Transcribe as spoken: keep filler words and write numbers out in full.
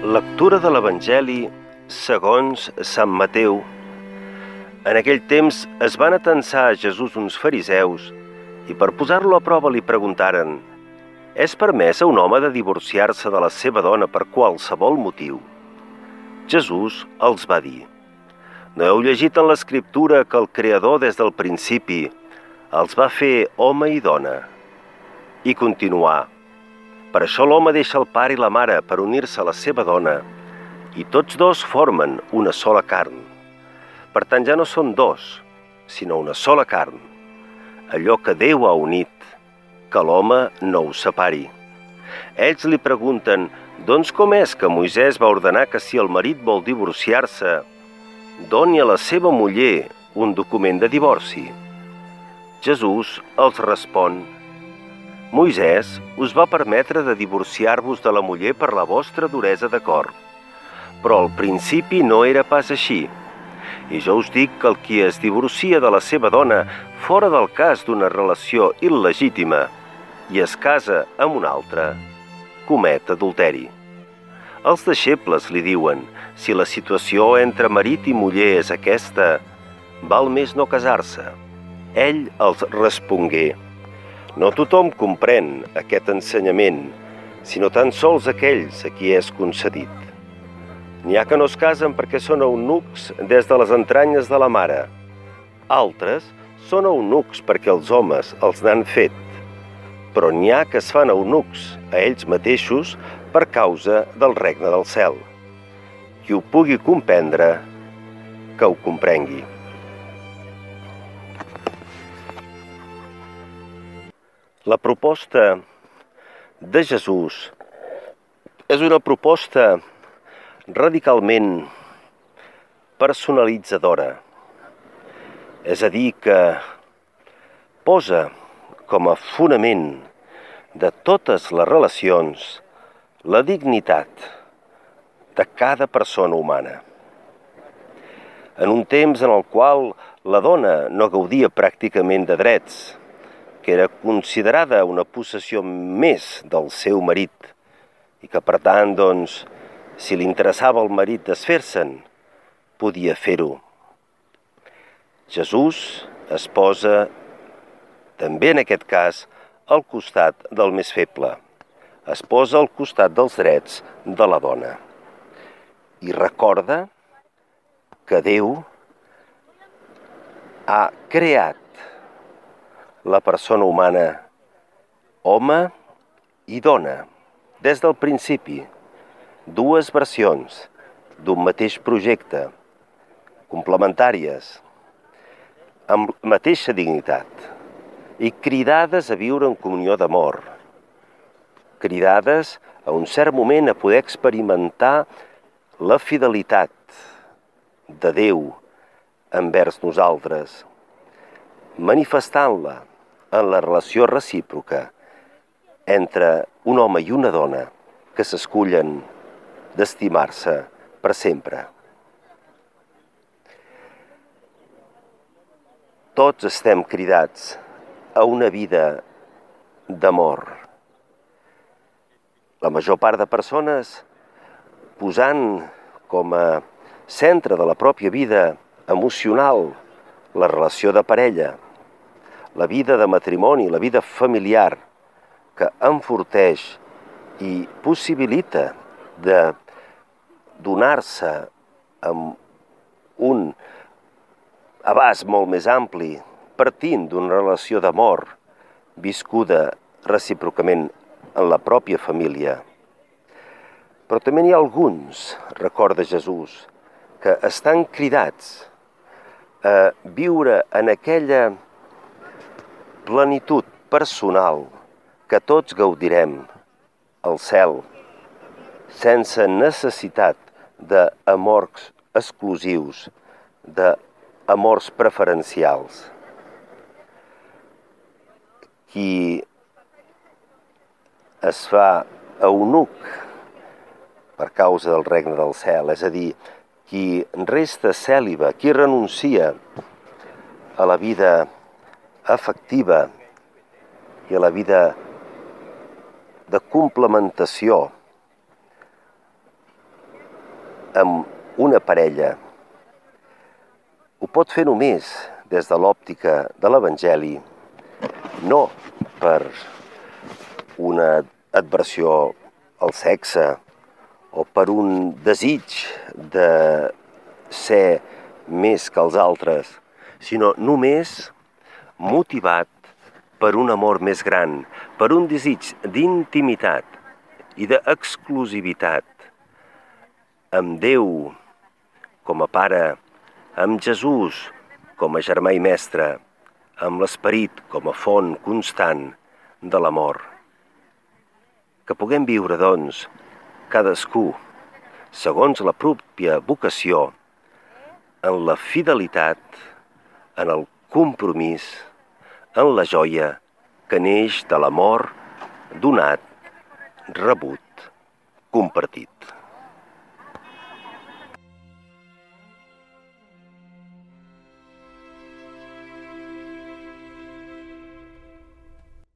Lectura de l'Evangeli segons Sant Mateu. En aquell temps es van atensar a Jesús uns fariseus i per posar-lo a prova li preguntaren: «És permès a un home de divorciar-se de la seva dona per qualsevol motiu?» Jesús els va dir: «No heu llegit en l'Escriptura que el Creador des del principi els va fer home i dona?» I continuà: «Per això l'home deixa el pare i la mare per unir-se a la seva dona, i tots dos formen una sola carn. Per tant, ja no són dos, sinó una sola carn. Allò que Déu ha unit, que l'home no ho separi». Ells li pregunten: «Doncs com és que Moisès va ordenar que si el marit vol divorciar-se, doni a la seva muller un document de divorci?» Jesús els respon: «Moisès us va permetre de divorciar-vos de la muller per la vostra duresa de cor. Però al principi no era pas així. I jo us dic que el qui es divorcia de la seva dona fora del cas d'una relació il·legítima i es casa amb una altra, comet adulteri». Els deixebles li diuen: «Si la situació entre marit i muller és aquesta, val més no casar-se». Ell els respongué: «No tothom comprèn aquest ensenyament, sinó tan sols aquells a qui és concedit. N'hi ha que no es casen perquè són eunucs des de les entranyes de la mare. Altres són eunucs perquè els homes els n'han fet. Però n'hi ha que es fan eunucs a ells mateixos per causa del regne del cel. Qui ho pugui comprendre, que ho comprengui». La proposta de Jesús és una proposta radicalment personalitzadora. És a dir, que posa com a fonament de totes les relacions la dignitat de cada persona humana. En un temps en el qual la dona no gaudia pràcticament de drets, que era considerada una possessió més del seu marit i que, per tant, doncs, si li interessava al marit desfer-se'n, podia fer-ho. Jesús es posa, també en aquest cas, al costat del més feble. Es posa al costat dels drets de la dona. I recorda que Déu ha creat la persona humana, home i dona, des del principi, dues versions d'un mateix projecte, complementàries, amb mateixa dignitat, i cridades a viure en comunió d'amor, cridades a un cert moment a poder experimentar la fidelitat de Déu envers nosaltres, manifestant-la en la relació recíproca entre un home i una dona que s'escullen d'estimar-se per sempre. Tots estem cridats a una vida d'amor. La major part de persones posant com a centre de la pròpia vida emocional la relació de parella, la vida de matrimoni, la vida familiar, que enforteix i possibilita de donar-se amb un abast molt més ampli, partint d'una relació d'amor viscuda recíprocament en la pròpia família. Però també n'hi ha alguns, recorda Jesús, que estan cridats a viure en aquella plenitud personal que tots gaudirem al cel, sense necessitat d'amors exclusius, d'amors preferencials. Qui es fa eunuc per causa del regne del cel, és a dir, qui resta cèlibe, qui renuncia a la vida afectiva i a la vida de complementació amb una parella ho pot fer només des de l'òptica de l'Evangeli, no per una adversió al sexe o per un desig de ser més que els altres, sinó només motivat per un amor més gran, per un desig d'intimitat i d'exclusivitat amb Déu com a Pare, amb Jesús com a germà i mestre, amb l'Esperit com a font constant de l'amor. Que puguem viure, doncs, cadascú, segons la pròpia vocació, en la fidelitat, en el compromís, en la joia que neix de l'amor donat, rebut, compartit.